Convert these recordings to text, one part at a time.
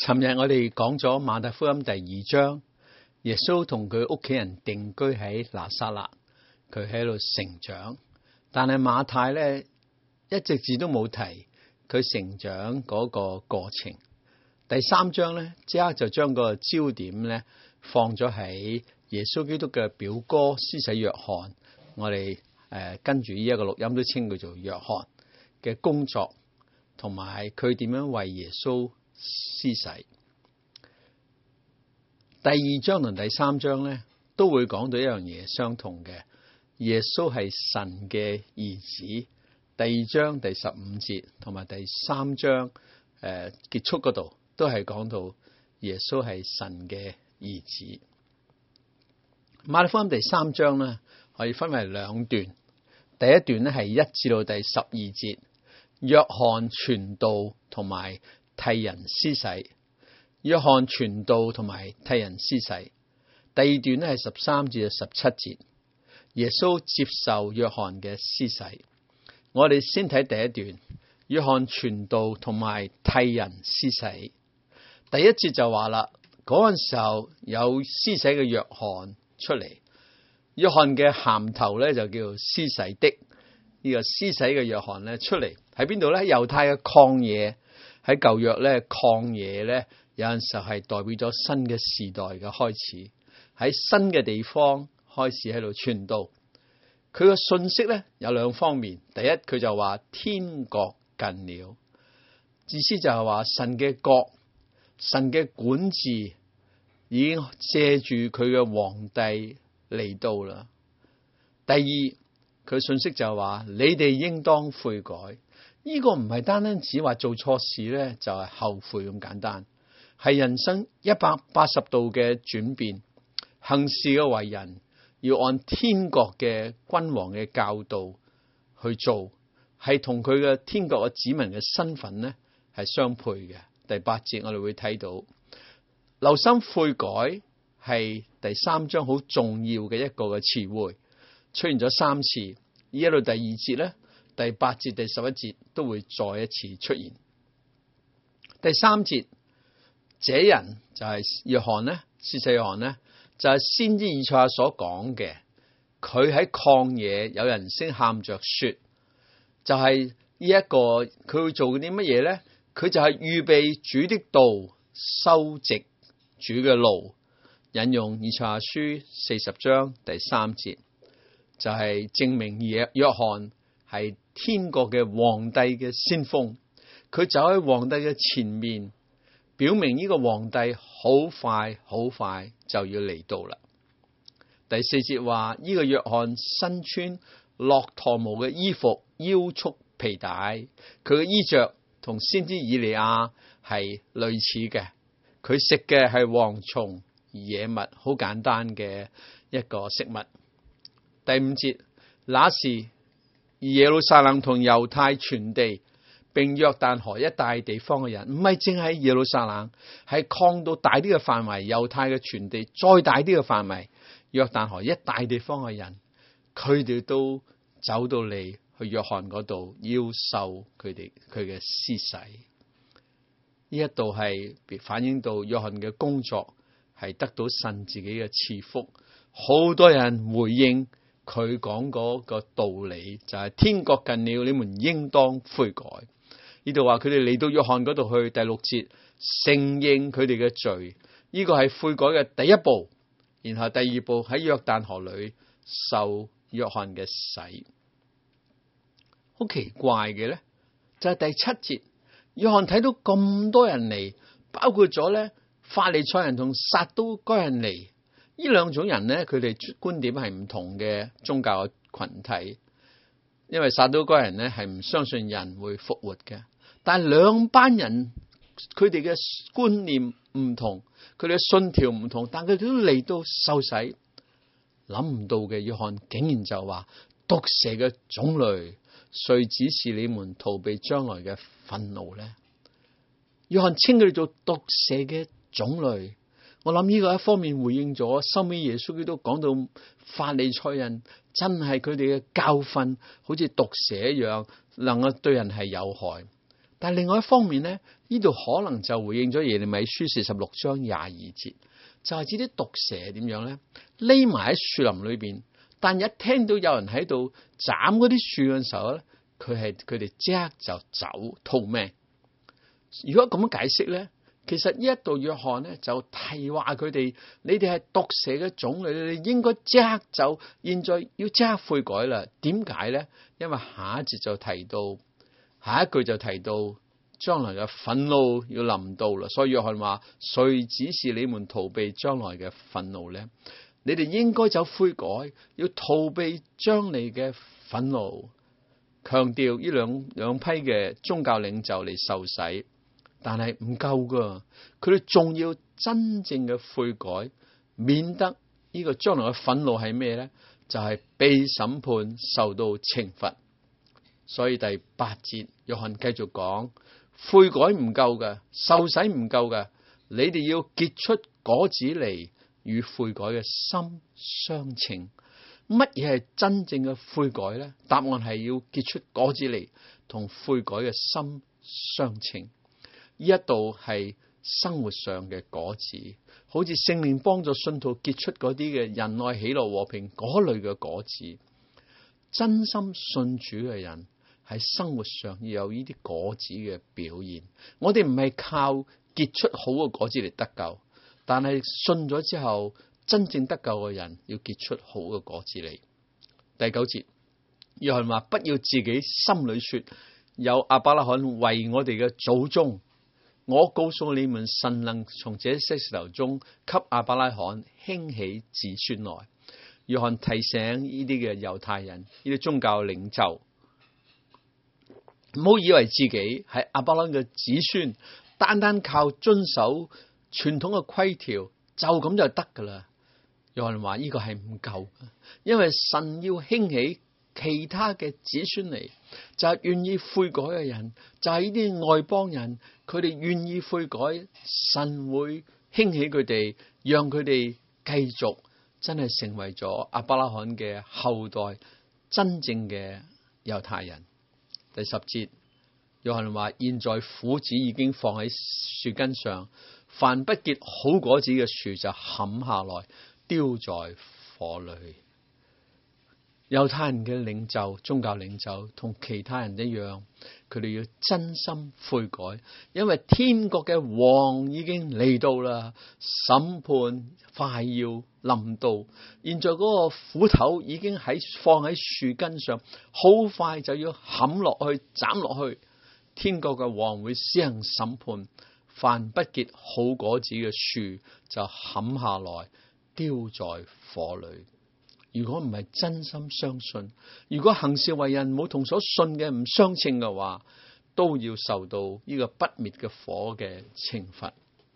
尋日我哋講咗馬太福音第2章，耶穌同佢屋企人定居喺拿撒勒，佢喺度成長。但係馬太咧一隻字都冇提佢成長嗰個過程。第3章咧即刻就將個焦點咧放咗喺耶穌基督嘅表哥施洗約翰，我哋跟住呢一個錄音都稱佢做約翰嘅工作，同埋佢點樣為耶穌施洗。第2章同第3章咧都會講到一樣嘢相同嘅，耶穌係神嘅兒子。第2章第15節同埋第3章結束嗰度都係講到耶穌係神嘅兒子。馬太福音第3章咧可以分為2段，第一段咧係1至到第12節，約翰傳道同埋替人施洗。約翰傳道同埋替人施洗。第2段咧係13至到17節，耶穌接受約翰嘅施洗。我哋先睇第一段，約翰傳道同埋替人施洗。第1節就話啦，嗰陣時候有施洗嘅約翰出嚟，約翰嘅銜頭咧就叫施洗的。呢個施洗嘅約翰咧出嚟喺邊度咧？猶太嘅曠野，喺舊約咧曠野咧有陣時候係代表咗新嘅時代嘅開始，喺新嘅地方開始喺度傳道。佢個信息咧有2方面，第一佢就話天國近了，意思就係話神嘅國、神嘅管治已經借住佢嘅皇帝嚟到啦。第二佢信息就係話你哋應當悔改，呢個唔係單單只話做錯事咧就係後悔咁簡單，係人生180度嘅轉變，行事嘅為人要按天國嘅君王嘅教導去做，係同佢嘅天國嘅子民嘅身份咧係相配嘅。第8節我哋會睇到，留心悔改係第3章好重要嘅一個嘅詞彙，出現咗3次。呢一度第2節咧，第8節、第11節都會再一次出現。第3節，這人就係約翰咧，施洗約翰咧，就係先知以賽亞所講嘅，佢喺曠野有人聲喊着說，就係呢一個佢會做啲乜嘢咧？佢就係預備主的道，修直主嘅路。引用以賽亞書40章第3節，就係證明約翰係天國嘅皇帝嘅先鋒，佢走喺皇帝嘅前面，表明呢個皇帝好快就要嚟到啦。第4節話呢個約翰身穿駱駝毛嘅衣服，腰束皮帶，佢嘅衣着同先知以利亞係類似嘅，佢食嘅係蝗蟲野物，好簡單嘅一個食物。第5節，那時耶路撒冷同猶太全地並約旦河一帶地方嘅人，唔係淨係耶路撒冷，係擴到大啲嘅範圍，猶太嘅全地再大啲嘅範圍，約旦河一帶地方嘅人，佢哋都走到嚟去約翰嗰度，要受佢嘅施洗。呢一度係反映到約翰嘅工作係得到神自己嘅賜福，好多人回應佢講嗰個道理，就係天國近了，你們應當悔改。呢度話佢哋嚟到約翰嗰度去，第6節承認佢哋嘅罪，呢個係悔改嘅第一步。然後第2步喺約旦河裏受約翰嘅洗。好奇怪嘅咧，就係第7節，約翰睇到咁多人嚟，包括咗咧法利賽人同撒都該人嚟，呢2種人咧，佢哋觀點係唔同嘅宗教嘅群體。因為撒都該人咧係唔相信人會復活嘅，但係2班人佢哋嘅觀念唔同，佢哋嘅信條唔同，但佢哋都嚟到受洗。諗唔到嘅約翰竟然就話：毒蛇嘅種類，誰指示你們逃避將來嘅憤怒呢？約翰稱佢哋做毒蛇嘅種類。我諗呢個一方面回應咗收尾耶穌基督講到法利賽人真係佢哋嘅教訓好似毒蛇一樣，能夠對人係有害。 但係另外一方面咧，呢度可能就回應咗耶利米書46章22節，就係指啲毒蛇點樣咧，匿埋喺樹林裏邊，但一聽到有人喺度斬嗰啲樹嘅時候咧，佢哋即刻就走逃命。如果咁樣解釋咧，其實呢一度約翰咧就提話佢哋，你哋係毒蛇嘅種類，你哋應該即刻走，現在要即刻悔改啦。點解咧？因為下一節就提到，下一句就提到將來嘅憤怒要臨到啦。所以約翰話：誰指示你們逃避將來嘅憤怒咧？你哋應該走悔改，要逃避將來嘅憤怒。強調呢兩批嘅宗教領袖嚟受洗。但係唔夠噶，佢哋仲要真正嘅悔改，免得呢個將來嘅憤怒係咩咧？就係被審判，受到懲罰。所以第8節，約翰繼續講：悔改唔夠嘅，受洗唔夠嘅，你哋要結出果子嚟，與悔改嘅心相稱。乜嘢係真正嘅悔改咧？答案係要結出果子嚟，同悔改嘅心相稱。呢一度係生活上嘅果子，好似聖靈幫助信徒結出嗰啲嘅仁愛、喜樂、和平嗰類嘅果子。真心信主嘅人喺生活上要有呢啲果子嘅表現。我哋唔係靠結出好嘅果子嚟得救，但係信咗之後，真正得救嘅人要結出好嘅果子嚟。第9節，約翰話：不要自己心裏說，有亞伯拉罕為我哋嘅祖宗。我告訴你們，神能從這些石頭中給亞伯拉罕興起子孫來。約翰提醒呢啲嘅猶太人，呢啲宗教領袖，唔好以為自己係亞伯拉罕嘅子孫，單單靠遵守傳統嘅規條就咁就得噶啦。約翰話呢個係唔夠嘅，因為神要興起其他嘅子孫嚟，就係願意悔改嘅人，就係呢啲外邦人，佢哋願意悔改，神會興起佢哋，讓佢哋繼續真係成為咗亞伯拉罕嘅後代，真正嘅猶太人。第10節，約翰話：現在斧子已經放喺樹根上，凡不結好果子嘅樹就砍下來，丟在火裏。猶太人嘅領袖、宗教領袖同其他人一樣，佢哋要真心悔改，因為天國嘅王已經嚟到啦，審判快要臨到。現在嗰個斧頭已經放喺樹根上，好快就要砍落去、斬落去。天國嘅王會施行審判，凡不結好果子嘅樹就砍下來，丟在火裏。如果唔係真心相信，如果行事為人冇同所信嘅唔相稱嘅話，都要受到呢個不滅嘅火嘅懲罰。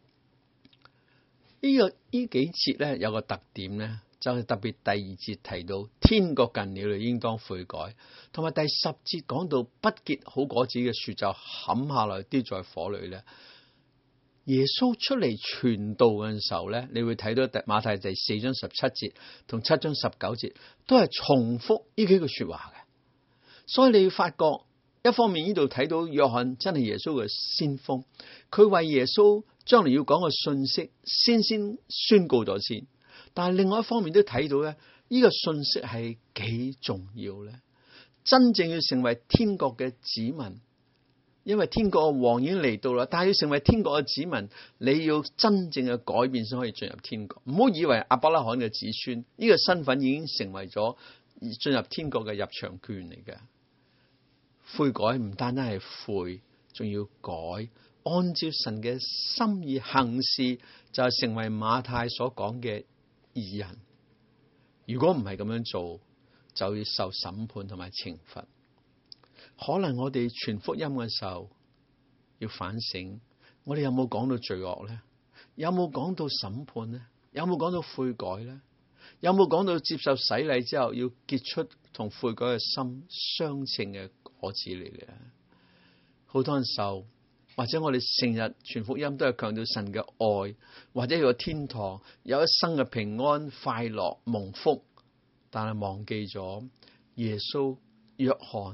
呢幾節咧有個特點咧，就係特別第2節提到天國近了，你應當悔改，同埋第10節講到不結好果子嘅樹就砍下來丟在火裏咧。耶穌出嚟傳道嘅時候咧，你會睇到馬太第4章17節同7章19節都係重複呢幾句說話嘅。所以你要發覺，一方面呢度睇到約翰真係耶穌嘅先鋒，佢為耶穌將來要講嘅信息先宣告咗先。但係另外一方面都睇到咧，呢個信息係幾重要咧。真正要成為天國嘅子民，因為天國嘅王已經嚟到啦，但係要成為天國嘅子民，你要真正嘅改變先可以進入天國。唔好以為亞伯拉罕嘅子孫呢個身份已經成為咗進入天國嘅入場券嚟嘅。悔改唔單單係悔，仲要改，按照神嘅心意行事，就係成為馬太所講嘅義人。如果唔係咁樣做，就要受審判同埋懲罰。可能我哋傳福音嘅時候要反省，我哋有冇講到罪惡咧？有冇講到審判咧？有冇講到悔改咧？有冇講到接受洗禮之後要結出同悔改嘅心相稱嘅果子嚟嘅？好多時候，或者我哋成日傳福音都係強調神嘅愛，或者有個天堂，有一生嘅平安、快樂、蒙福，但係忘記咗耶穌、約翰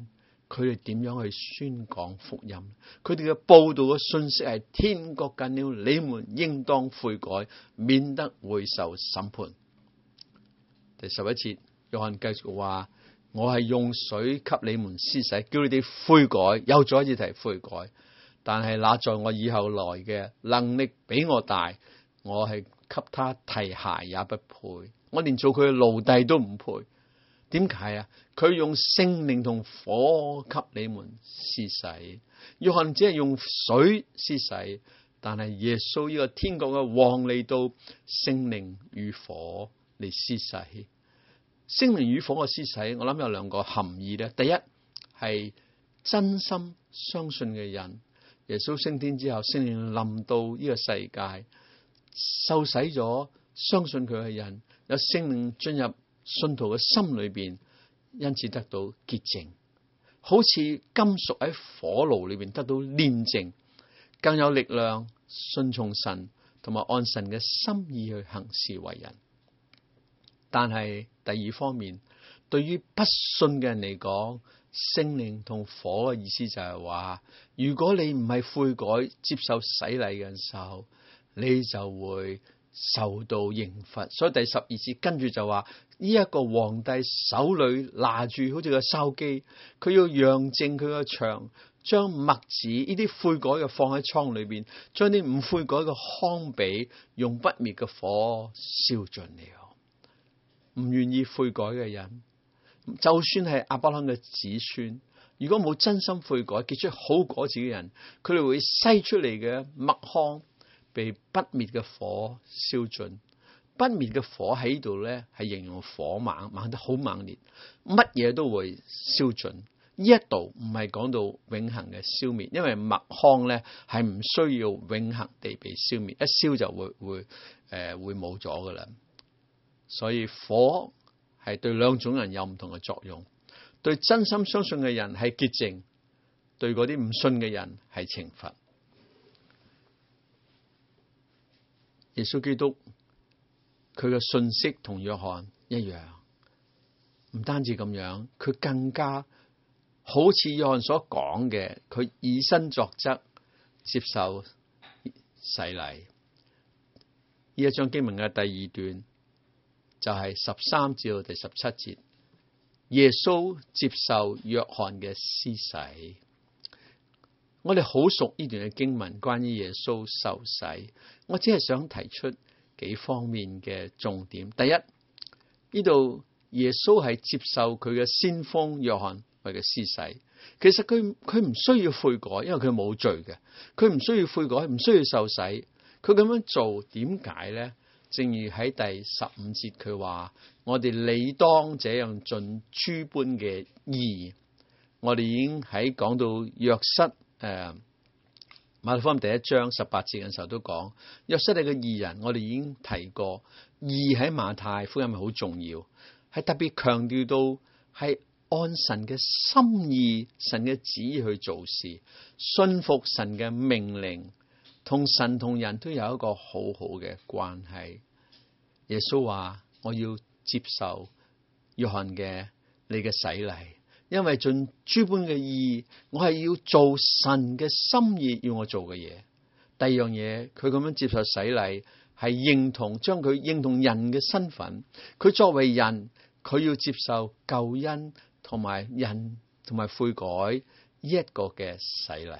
佢哋點樣去宣講福音？佢哋嘅報道嘅信息係天國近了，你們應當悔改，免得會受審判。第11節，約翰繼續話：我係用水給你們施洗，叫你哋悔改。又再一次提悔改。但係那在我以後來嘅能力比我大，我係給他提鞋也不配，我連做佢嘅奴隸都唔配。點解啊？佢用聖靈同火給你們施洗。約翰只係用水施洗，但係耶穌呢個天國嘅王嚟到，聖靈與火嚟施洗。聖靈與火嘅施洗，我諗有兩個含義咧。第一係真心相信嘅人，耶穌升天之後，聖靈臨到呢個世界，受洗咗相信佢嘅人，有聖靈進入信徒嘅心裏邊，因此得到潔淨，好似金屬喺火爐裏邊得到煉淨，更有力量順從神，同埋按神嘅心意去行事為人。但係第二方面，對於不信嘅人嚟講，聖靈同火嘅意思就係話，如果你唔係悔改接受洗禮嘅時候，你就會受到刑罰。所以第12節跟住就話，呢一個皇帝手裏拿住好似個筲箕，佢要揚淨佢個牆，將麥子呢啲悔改嘅放喺倉裏邊，將啲唔悔改嘅糠秕用不滅嘅火燒盡了。唔願意悔改嘅人，就算係亞伯拉罕嘅子孫，如果冇真心悔改結出好果子嘅人，佢哋會篩出嚟嘅麥糠被不滅嘅火燒盡。不滅嘅火喺度咧，係形容火猛，猛得好猛烈，乜嘢都會燒盡。呢一度唔係講到永恆嘅消滅，因為麥糠咧係唔需要永恆地被消滅，一燒就會冇咗噶啦。所以火係對兩種人有唔同嘅作用，對真心相信嘅人係潔淨，對嗰啲唔信嘅人係懲罰。耶穌基督佢嘅信息同約翰一樣，唔單止咁樣，佢更加好似約翰所講嘅，佢以身作則，接受洗禮。呢一章經文嘅第二段就係13至到第17節，耶穌接受約翰嘅施洗。我哋好熟呢段嘅經文，關於耶穌受洗，我只係想提出幾方面嘅重點。第一，呢度耶穌係接受佢嘅先鋒約翰為嘅施洗。其實佢唔需要悔改，因為佢冇罪嘅，佢唔需要悔改，唔需要受洗。佢咁樣做點解呢？正如喺第15節佢話，我哋理當這樣盡諸般嘅義。我哋已經喺講到約瑟馬太福音第1章18節嘅時候都講，約瑟係個義人。我哋已經提過，義喺馬太福音係好重要，係特別強調到係按神嘅心意、神嘅旨意去做事，信服神嘅命令，同神同人都有一個好好嘅關係。耶穌話：我要接受約翰嘅你嘅洗禮，因為盡諸般嘅義，我係要做神嘅心意要我做嘅嘢。第二樣嘢，佢咁樣接受洗禮，係認同將佢認同人嘅身份。佢作為人，佢要接受救恩同埋人同埋悔改呢一個嘅洗禮。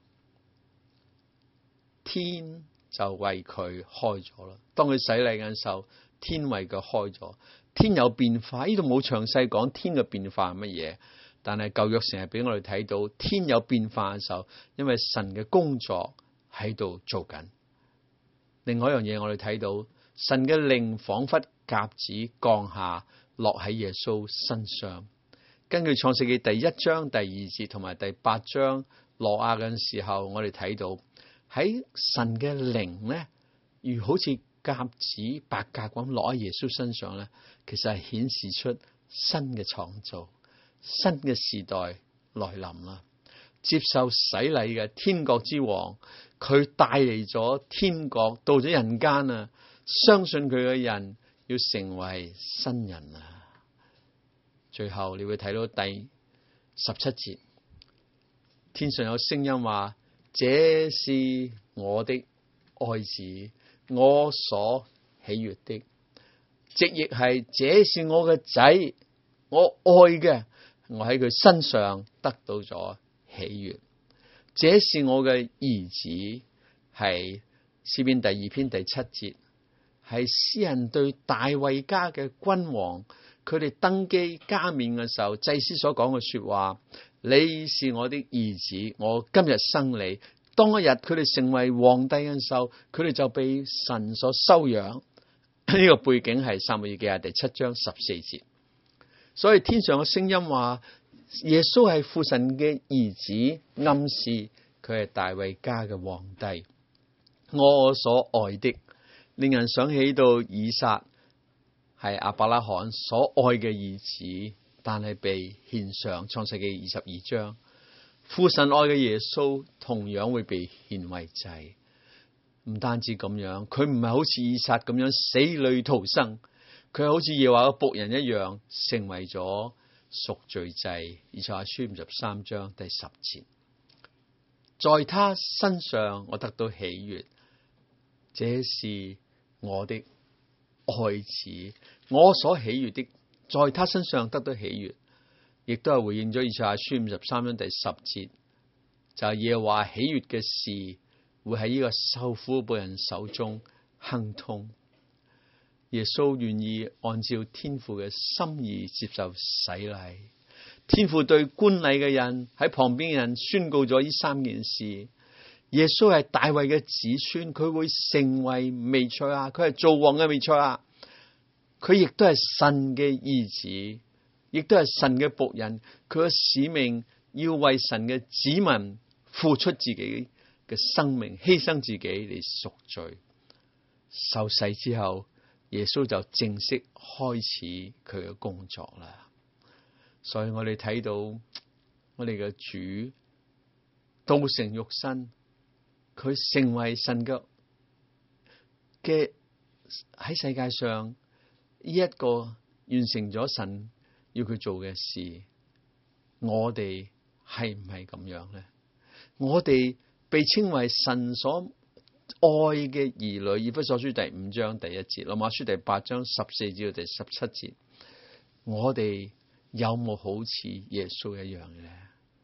天就為佢開咗啦。當佢洗禮嘅時候，天為佢開咗。天有變化，呢度冇詳細講天嘅變化係乜嘢，但係舊約成日俾我哋睇到天有變化嘅時候，因為神嘅工作喺度做緊。另外一樣嘢，我哋睇到神嘅靈仿佛鴿子降下落喺耶穌身上。根據創世記第1章第2節同埋第8章挪亞嘅時候，我哋睇到喺神嘅靈咧，如好似鴿子白鴿咁落喺耶穌身上咧，其實係顯示出新嘅創造、新嘅時代來臨啦。接受洗禮嘅天國之王，佢帶嚟咗天國到咗人間啊！相信佢嘅人要成為新人啊！最後你會睇到第17節， 天上有聲音話：這是我的愛子，我所喜悅的。直譯係：這是我嘅仔，我愛嘅，我喺佢身上得到咗喜悅。這是我嘅兒子，係詩篇第2篇第7節，係詩人對大衛家嘅君王，佢哋登基加冕嘅時候，祭司所講嘅說話：你是我的兒子，我今日生你。當一日佢哋成為皇帝嘅時候，佢哋就被神所收養。呢個背景係撒母耳記下第7章14節。所以天上嘅聲音話：耶穌係父神嘅兒子，暗示佢係大衛家嘅皇帝。我所愛的，令人想起到以撒係亞伯拉罕所愛嘅兒子，但係被獻上。創世記22章，父神愛嘅耶穌同樣會被獻為祭。唔單止咁樣，佢唔係好似以撒咁樣死裏逃生，佢係好似耶和華嘅僕人一樣，成為咗贖罪祭。以賽亞書53章第10節，在他身上我得到喜悅，這是我的愛子，我所喜悅的，在他身上得到喜悅，亦都係回應咗以賽亞書53章第10節，就係耶和華喜悅嘅事會喺呢個受苦僕人手中亨通。耶穌願意按照天父嘅心意接受洗禮。天父對觀禮嘅人喺旁邊嘅人宣告咗呢3件事。耶穌係大衛嘅子孫，佢會成為彌賽亞，佢係做王嘅彌賽亞，佢亦都係神嘅兒子，亦都係神嘅僕人。佢嘅使命要為神嘅子民付出自己嘅生命，犧牲自己嚟贖罪。受洗之後，耶穌就正式開始佢嘅工作啦。所以我哋睇到我哋嘅主道成肉身，佢成為神嘅喺世界上呢一個完成咗神要佢做嘅事。我哋係唔係咁樣呢？我哋被稱為神所愛嘅兒女，以弗所書第5章第1節，羅馬書第8章14至第17節，我哋有冇好似耶穌一樣嘅呢？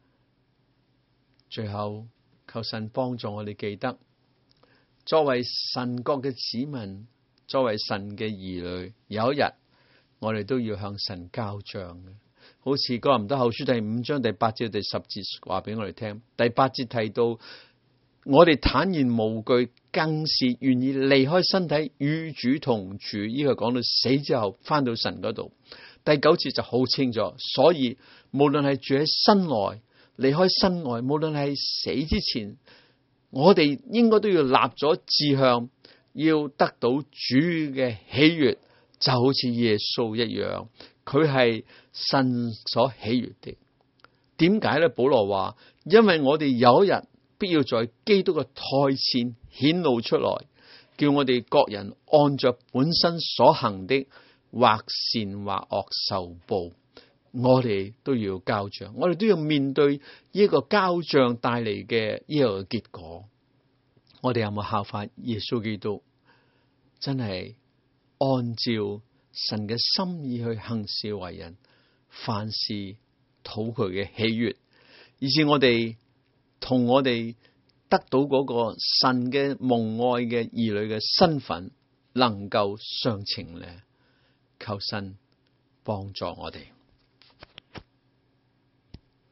最後求神幫助我哋記得，作為神國嘅子民，作為神嘅兒女，有一日我哋都要向神交賬嘅。好似哥林多後書第5章第8至第10節話俾我哋聽，第8節提到我哋坦然無懼，更是願意離開身體與主同住。呢個講到死之後翻到神嗰度。第9節就好清楚，所以無論係住喺身內，離開身外，無論係死之前，我哋應該都要立咗志向，要得到主嘅喜悅，就好似耶穌一樣，佢係神所喜悅的。點解咧？保羅話：因為我哋有一日必要在基督嘅台前顯露出來，叫我哋各人按着本身所行的，或善或惡受報。我哋都要交賬，我哋都要面對呢個交賬帶嚟嘅呢個結果。我哋有冇效法耶穌基督，真係按照神嘅心意去行事為人，凡事討佢嘅喜悅，以致我哋同我哋得到嗰個神嘅蒙愛嘅兒女嘅身份能夠相稱呢？求神幫助我哋。